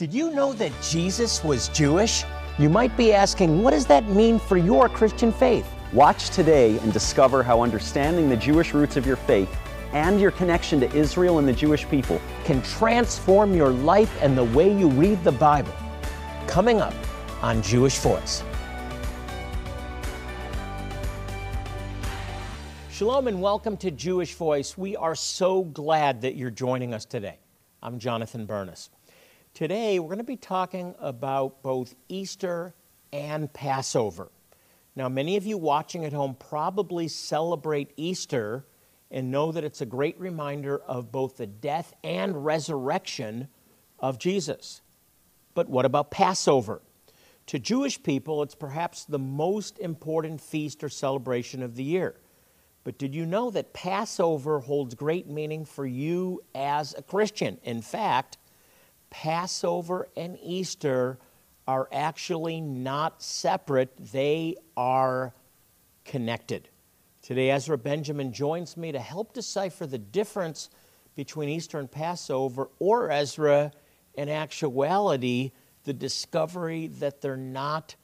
Did you know that Jesus was Jewish? You might be asking, what does that mean for your Christian faith? Watch today and discover how understanding the Jewish roots of your faith and your connection to Israel and the Jewish people Can transform your life and the way you read the Bible. Coming up on Jewish Voice. Shalom and welcome to Jewish Voice. We are so glad that you're joining us today. I'm Jonathan Bernis. Today we're going to be talking about both Easter and Passover. Now, many of you watching at home probably celebrate Easter and know that it's a great reminder of both the death and resurrection of Jesus. But what about Passover? To Jewish people, it's perhaps the most important feast or celebration of the year. But did you know that Passover holds great meaning for you as a Christian? In fact, Passover and Easter are actually not separate. They are connected. Today, Ezra Benjamin joins me to help decipher the difference between Easter and Passover, or Ezra, in actuality, the discovery that they're not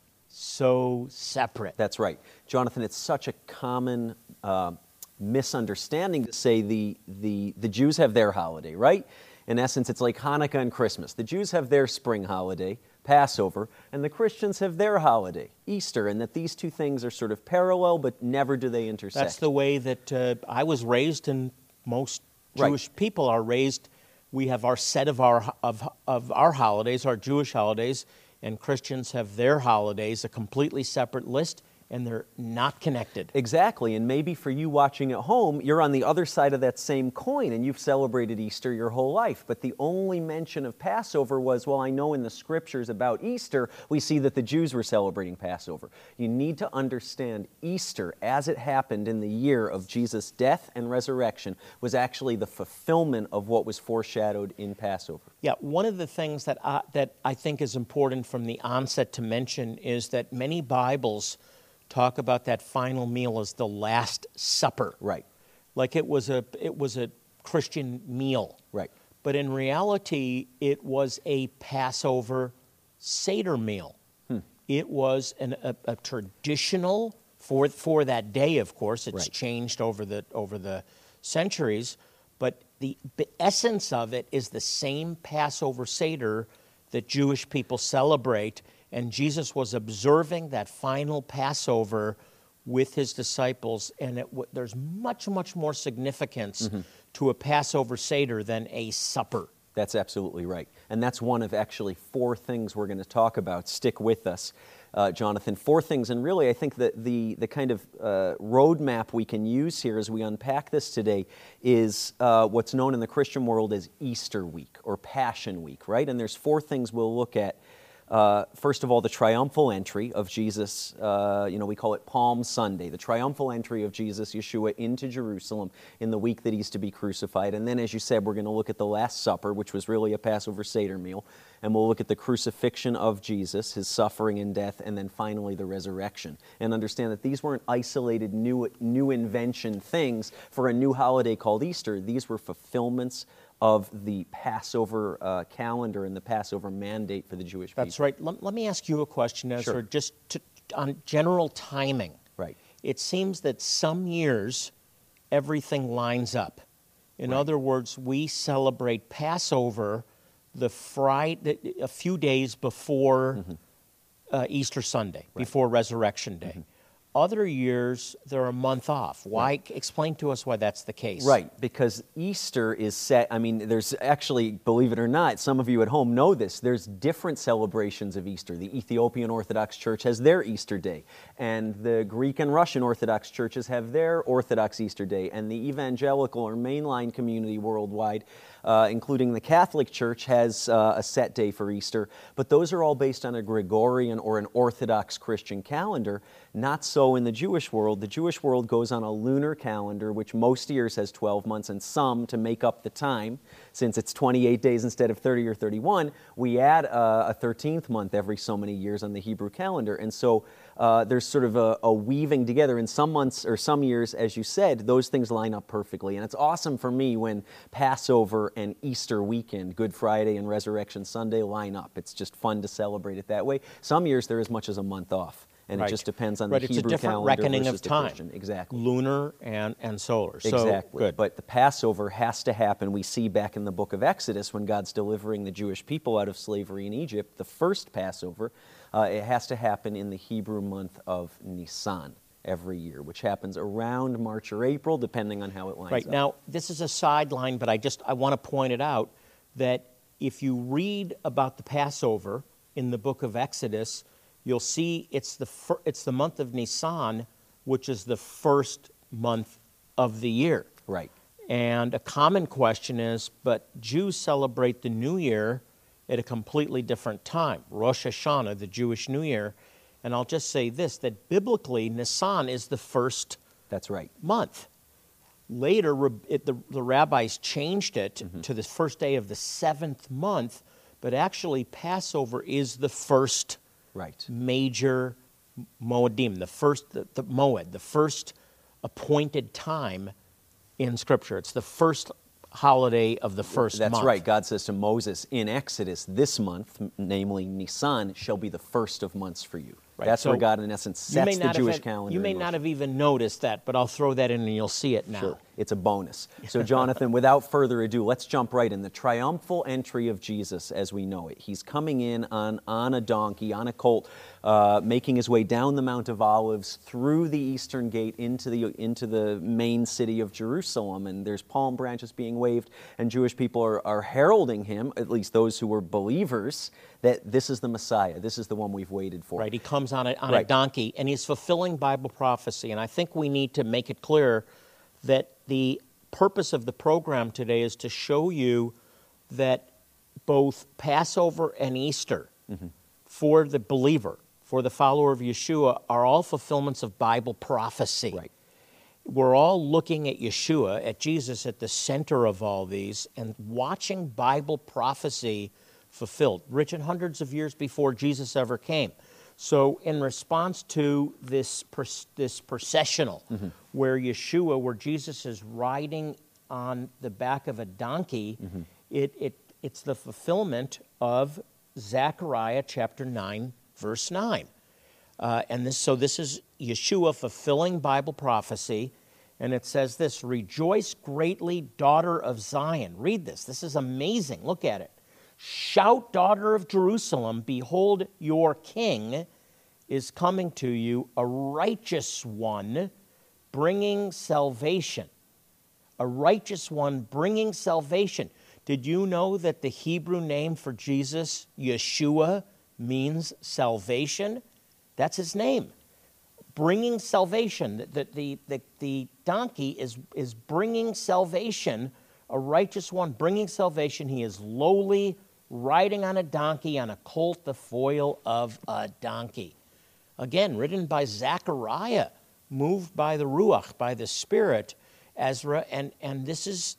so separate. That's right. Jonathan, it's such a common misunderstanding to say the Jews have their holiday, right? In essence, it's like Hanukkah and Christmas. The Jews have their spring holiday, Passover, and the Christians have their holiday, Easter, and that these two things are sort of parallel, but never do they intersect. That's the way that I was raised, and most Jewish people are raised. We have our set of our holidays, our Jewish holidays, and Christians have their holidays, a completely separate list, and they're not connected. Exactly, and maybe for you watching at home, you're on the other side of that same coin, and you've celebrated Easter your whole life, but the only mention of Passover was, well, I know in the scriptures about Easter, we see that the Jews were celebrating Passover. You need to understand Easter, as it happened in the year of Jesus' death and resurrection, was actually the fulfillment of what was foreshadowed in Passover. Yeah, one of the things that I think is important from the onset to mention is that many Bibles talk about that final meal as the Last Supper. Right. Like it was a Christian meal. Right. But in reality, it was a Passover Seder meal. It was a traditional for that day, of course. It's changed over the centuries, but the essence of it is the same Passover Seder that Jewish people celebrate. And Jesus was observing that final Passover with his disciples, and there's much, much more significance to a Passover Seder than a supper. That's absolutely right. And that's one of actually four things we're going to talk about. Stick with us, Jonathan. Four things, and really I think that the kind of roadmap we can use here as we unpack this today is what's known in the Christian world as Easter week or Passion week, right? And there's four things we'll look at. First of all, the triumphal entry of Jesus, we call it Palm Sunday, the triumphal entry of Jesus, Yeshua, into Jerusalem in the week that he's to be crucified. And then, as you said, we're going to look at the Last Supper, which was really a Passover Seder meal. And we'll look at the crucifixion of Jesus, his suffering and death, and then finally the resurrection. And understand that these weren't isolated new invention things for a new holiday called Easter. These were fulfillments of the Passover calendar and the Passover mandate for the Jewish people. That's right. Let me ask you a question, Ezra, just on general timing. Right. It seems that some years everything lines up. In other words, we celebrate Passover the Friday, a few days before Easter Sunday, before Resurrection Day. Other years, they're a month off. Why? Explain to us why that's the case. Right, because Easter is set, there's actually, believe it or not, some of you at home know this, there's different celebrations of Easter. The Ethiopian Orthodox Church has their Easter day, and the Greek and Russian Orthodox churches have their Orthodox Easter day, and the evangelical or mainline community worldwide, including the Catholic Church, has a set day for Easter, but those are all based on a Gregorian or an Orthodox Christian calendar. Not so in the Jewish world. The Jewish world goes on a lunar calendar, which most years has 12 months, and some, to make up the time, since it's 28 days instead of 30 or 31, we add a 13th month every so many years on the Hebrew calendar. And so there's sort of a weaving together. In some months or some years, as you said, those things line up perfectly. And it's awesome for me when Passover Passover and Easter weekend, Good Friday and Resurrection Sunday, line up. It's just fun to celebrate it that way. Some years they're as much as a month off. And Right. it just depends on Right, the it's a Hebrew different calendar reckoning versus of the time. Christian. Exactly. Lunar and solar. So, Exactly. good. But the Passover has to happen. We see back in the book of Exodus when God's delivering the Jewish people out of slavery in Egypt, the first Passover, it has to happen in the Hebrew month of Nisan every year, which happens around March or April, depending on how it lines Right. up. Now, this is a sideline, but I want to point it out that if you read about the Passover in the book of Exodus, you'll see it's the month of Nisan, which is the first month of the year. Right. And a common question is, but Jews celebrate the New Year at a completely different time, Rosh Hashanah, the Jewish New Year. And I'll just say this, that biblically, Nisan is the first That's right. month. Later, the rabbis changed it to the first day of the seventh month, but actually Passover is the first Right. major Moedim, the Moed, the first appointed time in Scripture. It's the first holiday of the first month. That's right. God says to Moses in Exodus, this month, namely Nisan, shall be the first of months for you. Right. That's where So God, in essence, sets the Jewish calendar. You may in not motion. have even noticed that, but I'll throw that in and you'll see it now. Sure. It's a bonus. So, Jonathan, without further ado, let's jump right in. The triumphal entry of Jesus as we know it. He's coming in on a donkey, on a colt, making his way down the Mount of Olives, through the eastern gate into the main city of Jerusalem. And there's palm branches being waved, and Jewish people are heralding him, at least those who were believers, that this is the Messiah. This is the one we've waited for. Right, he comes on a Right. donkey, and he's fulfilling Bible prophecy. And I think we need to make it clear that the purpose of the program today is to show you that both Passover and Easter, for the believer, for the follower of Yeshua, are all fulfillments of Bible prophecy. Right. We're all looking at Yeshua, at Jesus, at the center of all these, and watching Bible prophecy fulfilled, written hundreds of years before Jesus ever came. So in response to this processional, where Jesus is riding on the back of a donkey, it's the fulfillment of Zechariah chapter 9, verse 9. So this is Yeshua fulfilling Bible prophecy, and it says this, "Rejoice greatly, daughter of Zion." Read this. This is amazing. Look at it. "Shout, daughter of Jerusalem, behold, your king is coming to you, a righteous one, bringing salvation." A righteous one bringing salvation. Did you know that the Hebrew name for Jesus, Yeshua, means salvation? That's his name. Bringing salvation. The donkey is bringing salvation, a righteous one bringing salvation. He is lowly, riding on a donkey, on a colt, the foal of a donkey. Again, written by Zechariah, moved by the Ruach, by the Spirit, Ezra, and this is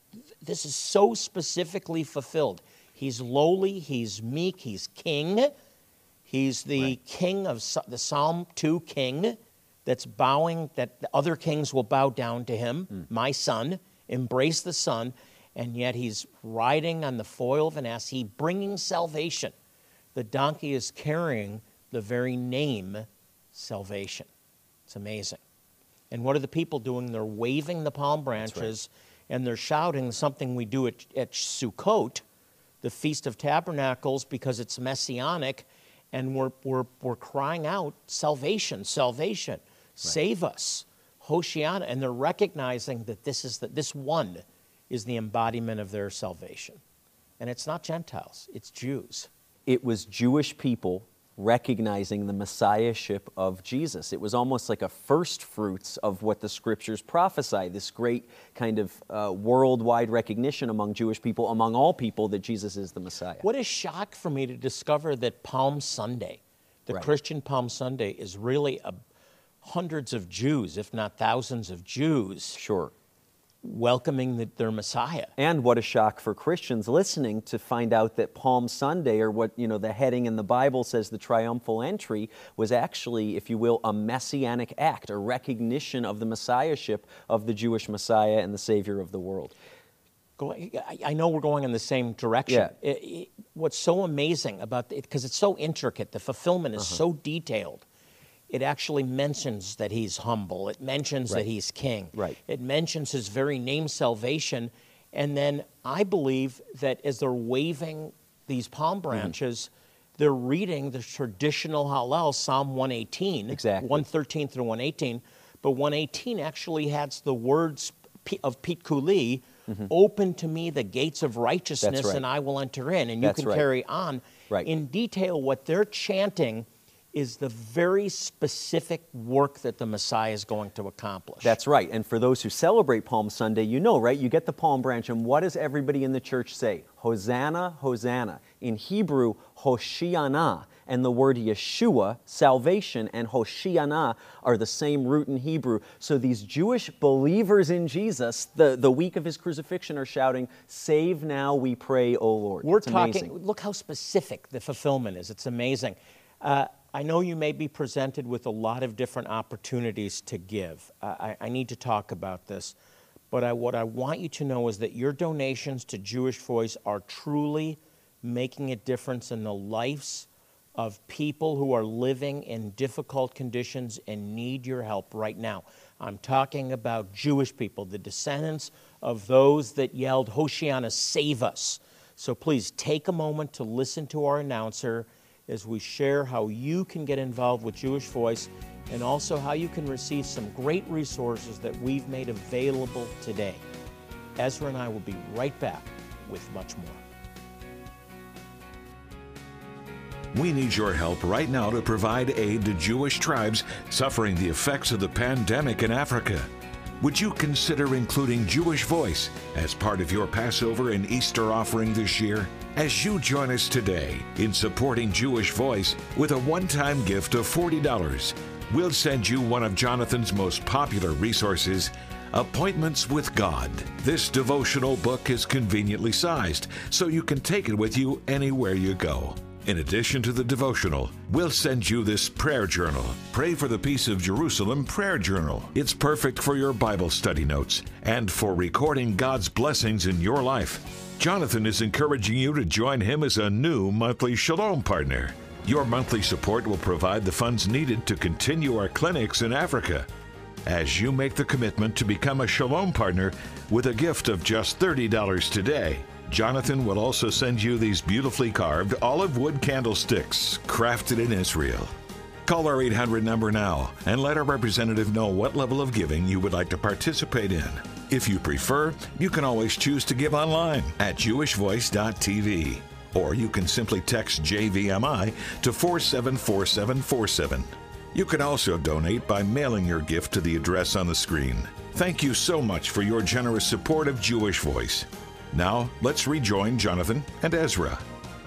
so specifically fulfilled. He's lowly, he's meek, he's king. He's the king of the Psalm 2 king that's bowing, that the other kings will bow down to him. My son, embrace the son, and yet he's riding on the foal of an ass. He's bringing salvation. The donkey is carrying the very name salvation. It's amazing. And what are the people doing? They're waving the palm branches, and they're shouting something we do at Sukkot, the Feast of Tabernacles, because it's messianic, and we're crying out, salvation, salvation, save us, Hoshiana, and they're recognizing that this one is the embodiment of their salvation. And it's not Gentiles, it's Jews. It was Jewish people recognizing the messiahship of Jesus. It was almost like a first fruits of what the scriptures prophesy, this great kind of worldwide recognition among Jewish people, among all people, that Jesus is the Messiah. What a shock for me to discover that Palm Sunday, the Christian Palm Sunday, is really hundreds of Jews, if not thousands of Jews, Sure. welcoming their Messiah. And what a shock for Christians listening to find out that Palm Sunday, or what the heading in the Bible says the triumphal entry, was actually, if you will, a messianic act, a recognition of the messiahship of the Jewish Messiah and the Savior of the world. I know we're going in the same direction. Yeah. What's so amazing about it, because it's so intricate, the fulfillment is so detailed. It actually mentions that he's humble. It mentions that he's king. Right. It mentions his very name, salvation. And then I believe that as they're waving these palm branches, they're reading the traditional Hallel, Psalm 118. Exactly. 113 through 118. But 118 actually has the words of Pete Cooley, open to me the gates of righteousness, and I will enter in. And you can carry on. Right. In detail, what they're chanting is the very specific work that the Messiah is going to accomplish. That's right. And for those who celebrate Palm Sunday, you know, right? You get the palm branch, and what does everybody in the church say? Hosanna, Hosanna. In Hebrew, Hoshiana. And the word Yeshua, salvation, and Hoshiana are the same root in Hebrew. So these Jewish believers in Jesus, the week of his crucifixion, are shouting, "Save now, we pray, O Lord." We're talking, look how specific the fulfillment is. It's amazing. I know you may be presented with a lot of different opportunities to give. I need to talk about this. But what I want you to know is that your donations to Jewish Voice are truly making a difference in the lives of people who are living in difficult conditions and need your help right now. I'm talking about Jewish people, the descendants of those that yelled, Hoshiana, save us. So please take a moment to listen to our announcer as we share how you can get involved with Jewish Voice and also how you can receive some great resources that we've made available today. Ezra and I will be right back with much more. We need your help right now to provide aid to Jewish tribes suffering the effects of the pandemic in Africa. Would you consider including Jewish Voice as part of your Passover and Easter offering this year? As you join us today in supporting Jewish Voice with a one-time gift of $40, we'll send you one of Jonathan's most popular resources, Appointments with God. This devotional book is conveniently sized, so you can take it with you anywhere you go. In addition to the devotional, we'll send you this prayer journal, Pray for the Peace of Jerusalem prayer journal. It's perfect for your Bible study notes and for recording God's blessings in your life. Jonathan is encouraging you to join him as a new monthly Shalom partner. Your monthly support will provide the funds needed to continue our clinics in Africa. As you make the commitment to become a Shalom partner with a gift of just $30 today, Jonathan will also send you these beautifully carved olive wood candlesticks crafted in Israel. Call our 800 number now and let our representative know what level of giving you would like to participate in. If you prefer, you can always choose to give online at jewishvoice.tv, or you can simply text JVMI to 474747. You can also donate by mailing your gift to the address on the screen. Thank you so much for your generous support of Jewish Voice. Now, let's rejoin Jonathan and Ezra.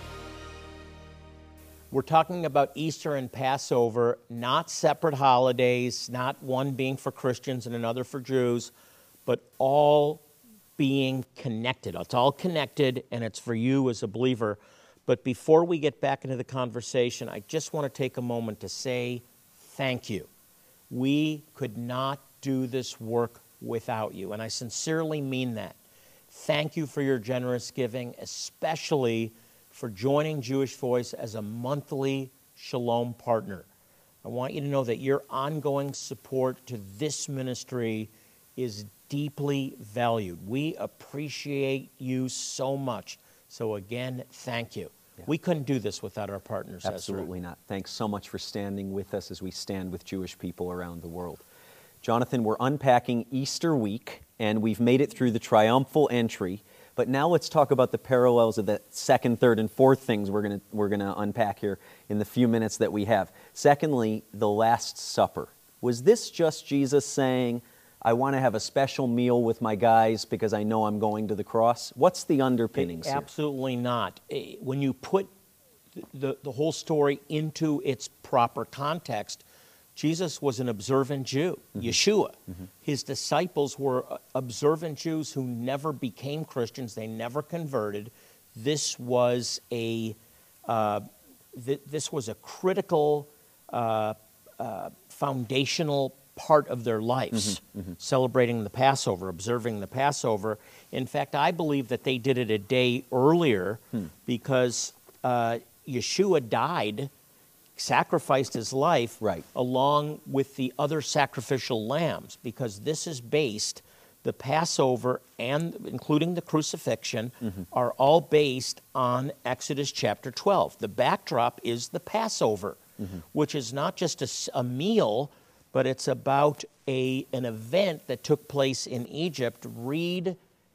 We're talking about Easter and Passover, not separate holidays, not one being for Christians and another for Jews, but all being connected. It's all connected, and it's for you as a believer. But before we get back into the conversation, I just want to take a moment to say thank you. We could not do this work without you, and I sincerely mean that. Thank you for your generous giving, especially for joining Jewish Voice as a monthly Shalom partner. I want you to know that your ongoing support to this ministry is deeply valued. We appreciate you so much. So again, thank you. Yeah. We couldn't do this without our partners. Absolutely not. Thanks so much for standing with us as we stand with Jewish people around the world. Jonathan, we're unpacking Easter week, and we've made it through the triumphal entry. But now let's talk about the parallels of the second, third, and fourth things we're going to unpack here in the few minutes that we have. Secondly, the Last Supper. Was this just Jesus saying, I want to have a special meal with my guys because I know I'm going to the cross? What's the underpinnings here? Absolutely not. When you put the whole story into its proper context, Jesus was an observant Jew, Yeshua. His disciples were observant Jews who never became Christians. They never converted. This was a critical, foundational part of their lives, celebrating the Passover, observing the Passover. In fact, I believe that they did it a day earlier because Yeshua died, sacrificed his life along with the other sacrificial lambs, because this is based, the Passover and including the crucifixion are all based on Exodus chapter 12. The backdrop is the Passover, which is not just a meal, but it's about an event that took place in Egypt. Read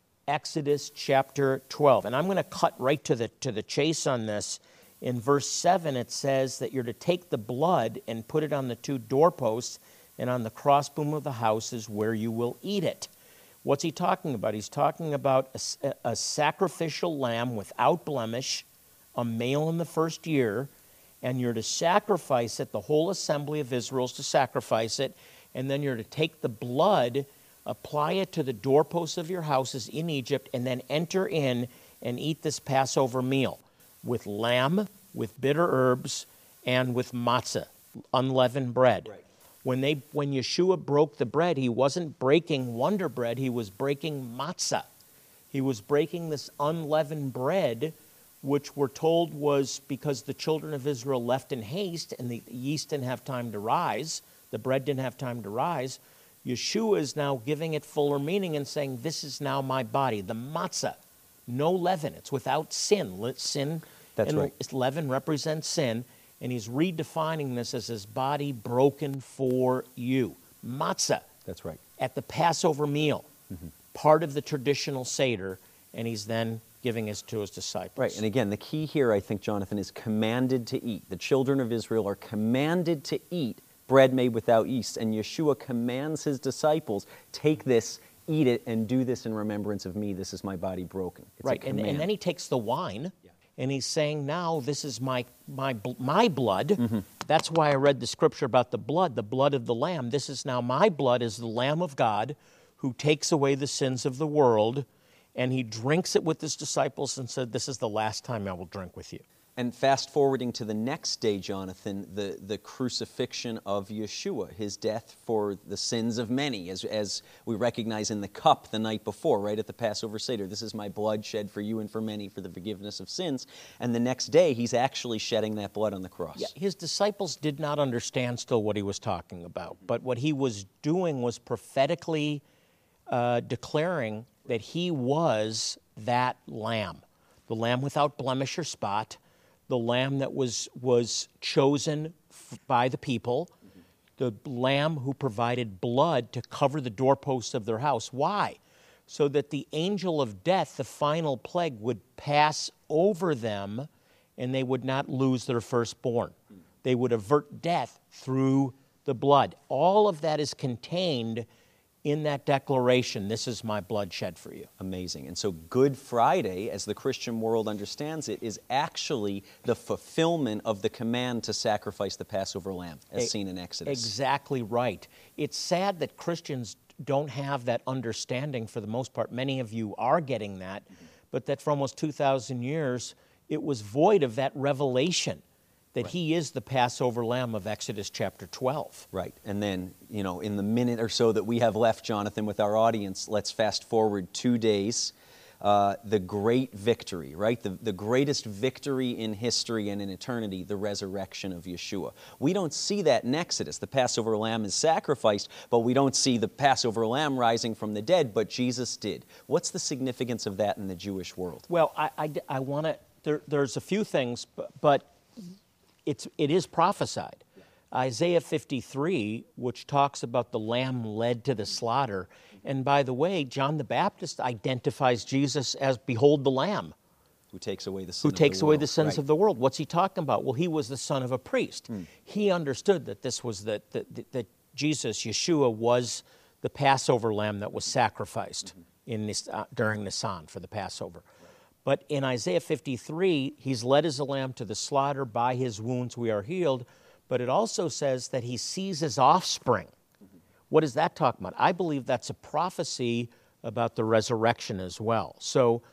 Exodus chapter 12. And I'm going to cut right to the chase on this. In verse 7, it says that you're to take the blood and put it on the 2 doorposts and on the crossbeam of the houses where you will eat it. What's he talking about? He's talking about a sacrificial lamb without blemish, a male in the first year, and you're to sacrifice it. The whole assembly of Israel is to sacrifice it, and then you're to take the blood, apply it to the doorposts of your houses in Egypt, and then enter in and eat this Passover meal with lamb, with bitter herbs, and with matzah, unleavened bread. Right. When Yeshua broke the bread, he wasn't breaking Wonder Bread, he was breaking matzah. He was breaking this unleavened bread, which we're told was because the children of Israel left in haste and the yeast didn't have time to rise, the bread didn't have time to rise. Yeshua is now giving it fuller meaning and saying, this is now my body, the matzah. No leaven, it's without sin. Sin That's and right. leaven represents sin. And he's redefining this as his body broken for you. Matzah. That's right. At the Passover meal, part of the traditional Seder, and he's then giving it to his disciples. Right, and again, the key here, I think, Jonathan, is commanded to eat. The children of Israel are commanded to eat bread made without yeast, and Yeshua commands his disciples, take this, eat it, and do this in remembrance of me. This is my body broken. It's right, a and command. then he takes the wine, and he's saying, now this is my blood. That's why I read the scripture about the blood of the Lamb. This is now my blood, is the Lamb of God who takes away the sins of the world. And he drinks it with his disciples and said, this is the last time I will drink with you. And fast forwarding to the next day, Jonathan, the crucifixion of Yeshua, his death for the sins of many, as we recognize in the cup the night before, right at the Passover Seder. This is my blood shed for you and for many for the forgiveness of sins. And the next day, he's actually shedding that blood on the cross. Yeah, his disciples did not understand still what he was talking about. But what he was doing was prophetically declaring that he was that lamb, the lamb without blemish or spot, the lamb that was chosen by the people, the lamb who provided blood to cover the doorposts of their house. Why? So that the angel of death, the final plague, would pass over them and they would not lose their firstborn. They would avert death through the blood. All of that is contained in that declaration, this is my blood shed for you. Amazing. And so Good Friday, as the Christian world understands it, is actually the fulfillment of the command to sacrifice the Passover lamb, as seen in Exodus. Exactly right. It's sad that Christians don't have that understanding for the most part. Many of you are getting that, but that for almost 2,000 years, it was void of that revelation that he is the Passover lamb of Exodus chapter 12. Right. And then, in the minute or so that we have left, Jonathan, with our audience, let's fast forward 2 days. The great victory, right? The greatest victory in history and in eternity, the resurrection of Yeshua. We don't see that in Exodus. The Passover lamb is sacrificed, but we don't see the Passover lamb rising from the dead, but Jesus did. What's the significance of that in the Jewish world? Well, I want to, there's a few things, but it is prophesied. Isaiah 53, which talks about the lamb led to the slaughter. And by the way, John the Baptist identifies Jesus as, behold the lamb. Who takes away the sins of the world. What's he talking about? Well, he was the son of a priest. He understood that this was that Jesus, Yeshua, was the Passover lamb that was sacrificed during Nisan for the Passover. But in Isaiah 53, he's led as a lamb to the slaughter. By his wounds we are healed. But it also says that he sees his offspring. What is that talking about? I believe that's a prophecy about the resurrection as well. So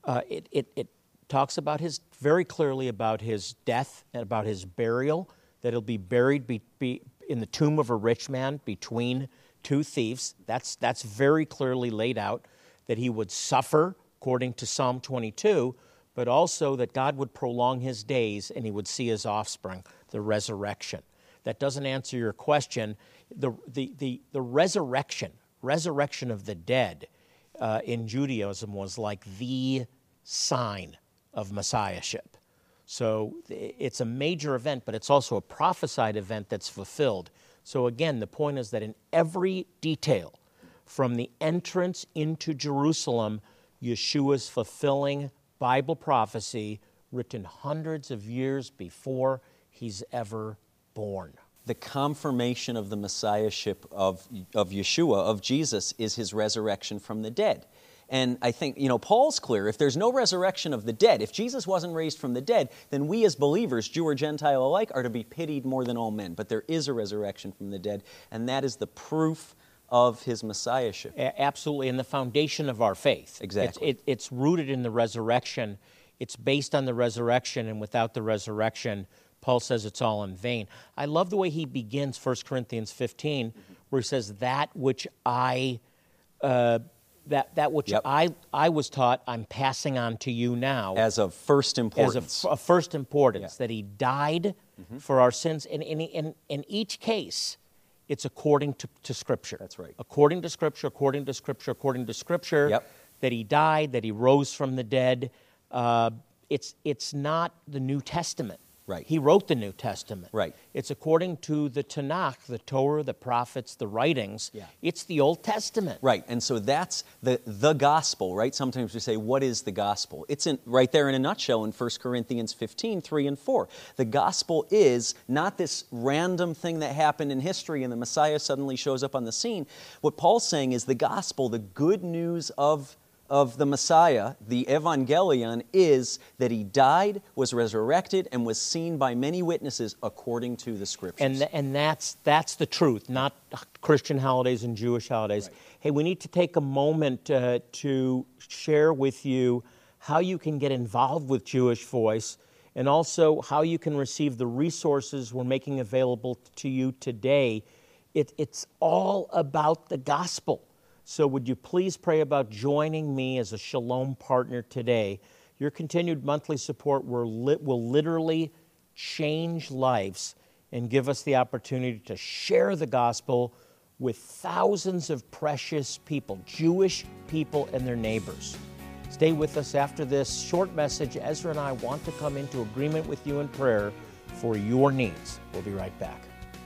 it talks about very clearly about his death and about his burial, that he'll be buried in the tomb of a rich man between two thieves. That's very clearly laid out, that he would suffer according to Psalm 22, but also that God would prolong his days and he would see his offspring, the resurrection. That doesn't answer your question. The resurrection of the dead in Judaism was like the sign of messiahship. So it's a major event, but it's also a prophesied event that's fulfilled. So again, the point is that in every detail, from the entrance into Jerusalem, Yeshua's fulfilling Bible prophecy written hundreds of years before he's ever born. The confirmation of the messiahship of Yeshua, of Jesus, is his resurrection from the dead. And I think, Paul's clear, if there's no resurrection of the dead, if Jesus wasn't raised from the dead, then we as believers, Jew or Gentile alike, are to be pitied more than all men. But there is a resurrection from the dead, and that is the proof of his messiahship. Absolutely, and the foundation of our faith. Exactly. It's rooted in the resurrection. It's based on the resurrection, and without the resurrection, Paul says it's all in vain. I love the way he begins 1 Corinthians 15, where he says, that which I was taught, I'm passing on to you now. As of first importance. As of first importance, Yeah. that he died for our sins. And in each case, it's according to Scripture. That's right. According to Scripture, according to Scripture, according to Scripture, Yep. that he died, that he rose from the dead. It's not the New Testament. Right. He wrote the New Testament. Right. It's according to the Tanakh, the Torah, the prophets, the writings. Yeah. It's the Old Testament. Right, and so that's the gospel, right? Sometimes we say, what is the gospel? It's right there in a nutshell in 1 Corinthians 15, 3 and 4. The gospel is not this random thing that happened in history and the Messiah suddenly shows up on the scene. What Paul's saying is the gospel, the good news of the Messiah, the Evangelion, is that he died, was resurrected, and was seen by many witnesses according to the Scriptures. And that's the truth, not Christian holidays and Jewish holidays. Right. Hey, we need to take a moment to share with you how you can get involved with Jewish Voice, and also how you can receive the resources we're making available to you today. It's all about the gospel. So would you please pray about joining me as a Shalom partner today? Your continued monthly support will literally change lives and give us the opportunity to share the gospel with thousands of precious people, Jewish people and their neighbors. Stay with us after this short message. Ezra and I want to come into agreement with you in prayer for your needs. We'll be right back.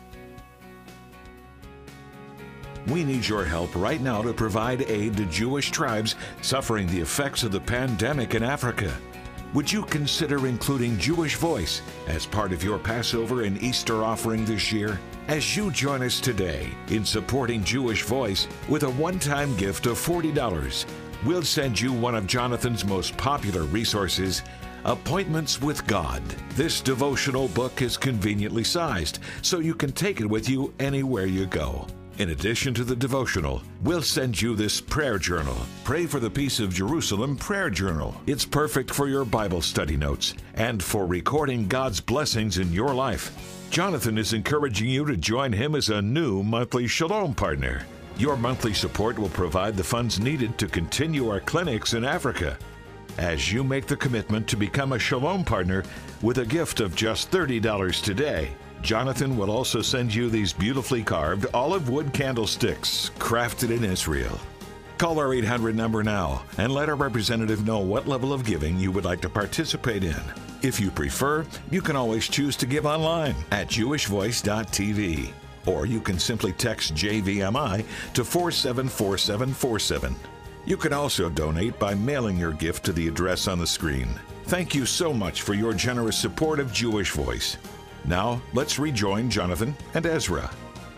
We need your help right now to provide aid to Jewish tribes suffering the effects of the pandemic in Africa. Would you consider including Jewish Voice as part of your Passover and Easter offering this year? As you join us today in supporting Jewish Voice with a one-time gift of $40, we'll send you one of Jonathan's most popular resources, Appointments with God. This devotional book is conveniently sized, so you can take it with you anywhere you go. In addition to the devotional, we'll send you this prayer journal, Pray for the Peace of Jerusalem prayer journal. It's perfect for your Bible study notes and for recording God's blessings in your life. Jonathan is encouraging you to join him as a new monthly Shalom partner. Your monthly support will provide the funds needed to continue our clinics in Africa. As you make the commitment to become a Shalom partner with a gift of just $30 today, Jonathan will also send you these beautifully carved olive wood candlesticks crafted in Israel. Call our 800 number now and let our representative know what level of giving you would like to participate in. If you prefer, you can always choose to give online at jewishvoice.tv, or you can simply text JVMI to 474747. You can also donate by mailing your gift to the address on the screen. Thank you so much for your generous support of Jewish Voice. Now, let's rejoin Jonathan and Ezra.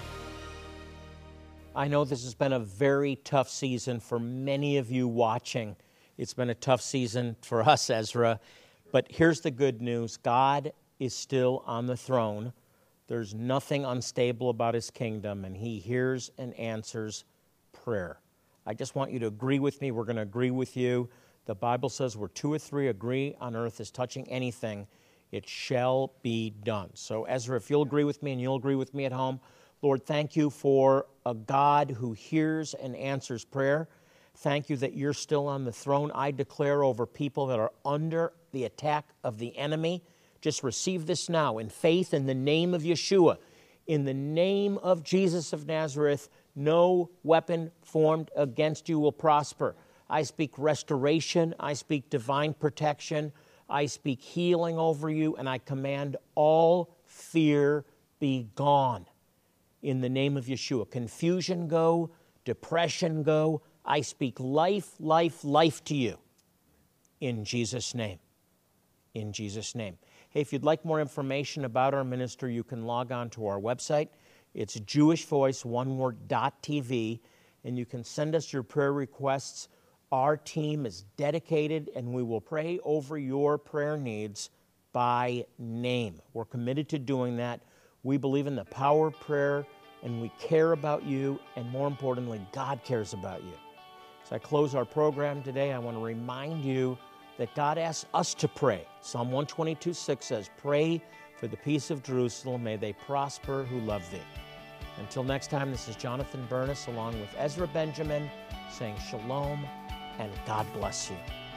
I know this has been a very tough season for many of you watching. It's been a tough season for us, Ezra. But here's the good news. God is still on the throne. There's nothing unstable about his kingdom, and he hears and answers prayer. I just want you to agree with me. We're going to agree with you. The Bible says where two or three agree on earth as touching anything, It shall be done. So Ezra, if you'll agree with me and you'll agree with me at home, Lord, thank you for a God who hears and answers prayer. Thank you that you're still on the throne. I declare over people that are under the attack of the enemy, just receive this now in faith in the name of Yeshua. In the name of Jesus of Nazareth, no weapon formed against you will prosper. I speak restoration. I speak divine protection. I speak healing over you, and I command all fear be gone. In the name of Yeshua, confusion go, depression go. I speak life, life, life to you. In Jesus' name. In Jesus' name. Hey, if you'd like more information about our ministry, you can log on to our website. It's jewishvoice.tv, and you can send us your prayer requests. Our team is dedicated, and we will pray over your prayer needs by name. We're committed to doing that. We believe in the power of prayer, and we care about you, and more importantly, God cares about you. As I close our program today, I want to remind you that God asks us to pray. Psalm 122:6 says, "Pray for the peace of Jerusalem. May they prosper who love thee." Until next time, this is Jonathan Bernis along with Ezra Benjamin saying shalom and God bless you.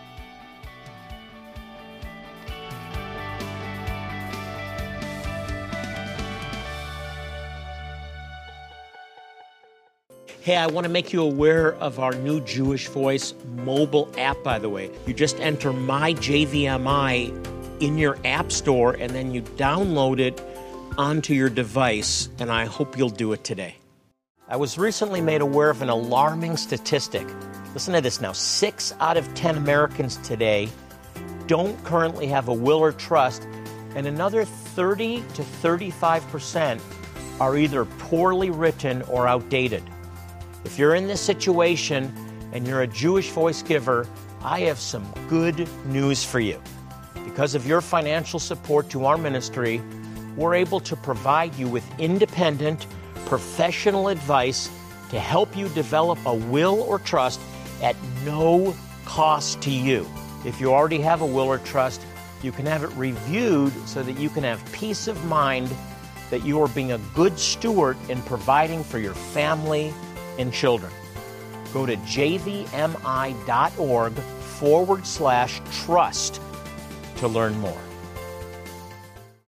Hey, I want to make you aware of our new Jewish Voice mobile app, by the way. You just enter My JVMI in your app store, and then you download it onto your device, and I hope you'll do it today. I was recently made aware of an alarming statistic. Listen to this now. 6 out of 10 Americans today don't currently have a will or trust, and another 30 to 35% are either poorly written or outdated. If you're in this situation and you're a Jewish Voice giver, I have some good news for you. Because of your financial support to our ministry, we're able to provide you with independent, professional advice to help you develop a will or trust at no cost to you. If you already have a will or trust, you can have it reviewed so that you can have peace of mind that you are being a good steward in providing for your family and children. Go to jvmi.org/trust to learn more.